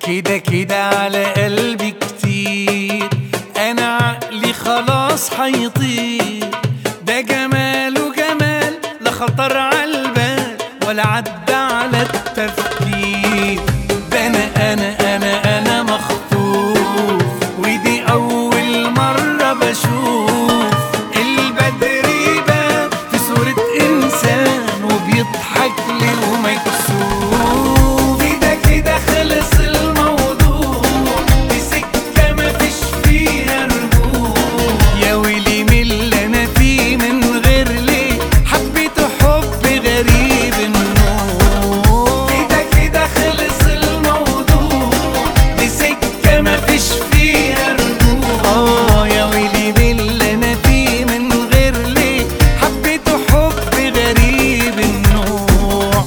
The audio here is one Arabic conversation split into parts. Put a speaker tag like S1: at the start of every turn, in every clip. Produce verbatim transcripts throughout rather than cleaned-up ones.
S1: كده كده على قلبي كتير، انا عقلي خلاص هيطير. ده جماله جمال لا خطر عالبال ولا عدى على التفكير. ده انا انا انا انا مخطوف، ودي اول مرة بشوف البدر يبان في صورة انسان وبيضحك لي ومكسوف. كده كده خلص الموضوع، دي سكة مفيش فيها رجوع. يا ويلي من اللي انا فيه من غير ليه حبيته حب غريب النوع. كده كده خلص الموضوع، دي سكة مفيش فيها رجوع. اه يا ويلي من اللي انا فيه من غير ليه حبيته حب غريب النوع.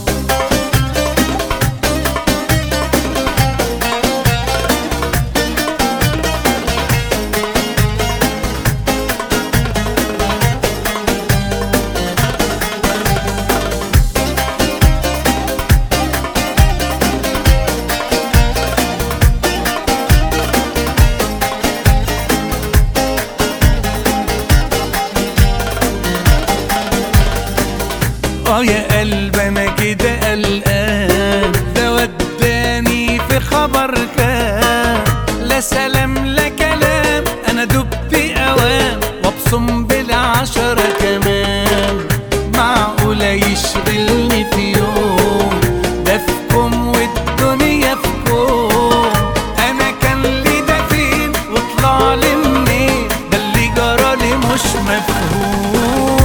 S1: اه يا قلب انا كده قلقان، ده وداني في خبر كان. لا سلام لا كلام، انا دبت اوام وابصم بالعشرة كمان. معقولة يشغلني في يوم، ده في كوم والدنيا في كوم. انا كان لي ده فين وطلع لي منين؟ ده اللي جرالي مش مفهوم.